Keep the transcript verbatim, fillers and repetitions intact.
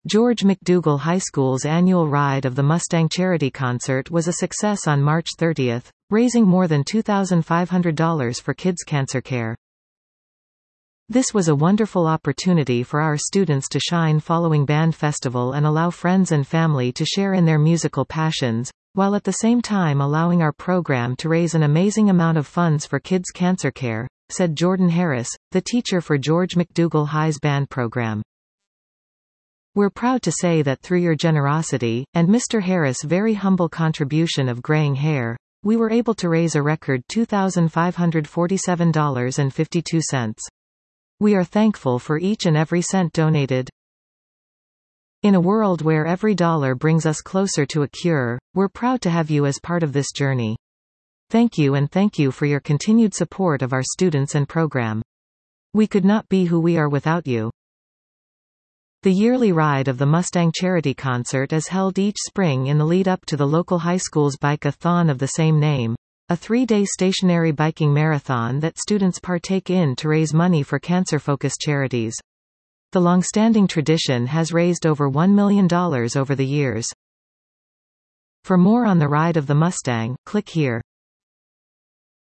George McDougall High School's annual Ride of the Mustang charity concert was a success on March thirtieth, raising more than two thousand five hundred dollars for kids' cancer care. This was a wonderful opportunity for our students to shine following Band Festival and allow friends and family to share in their musical passions, while at the same time allowing our program to raise an amazing amount of funds for kids' cancer care, said Jordan Harris, the teacher for George McDougall High's band program. We're proud to say that through your generosity, and Mister Harris' very humble contribution of graying hair, we were able to raise a record two thousand five hundred forty-seven dollars and fifty-two cents. We are thankful for each and every cent donated. In a world where every dollar brings us closer to a cure, we're proud to have you as part of this journey. Thank you, and thank you for your continued support of our students and program. We could not be who we are without you. The yearly Ride of the Mustang charity concert is held each spring in the lead up to the local high school's bike-a-thon of the same name, a three-day stationary biking marathon that students partake in to raise money for cancer-focused charities. The long-standing tradition has raised over one million dollars over the years. For more on the Ride of the Mustang, click here.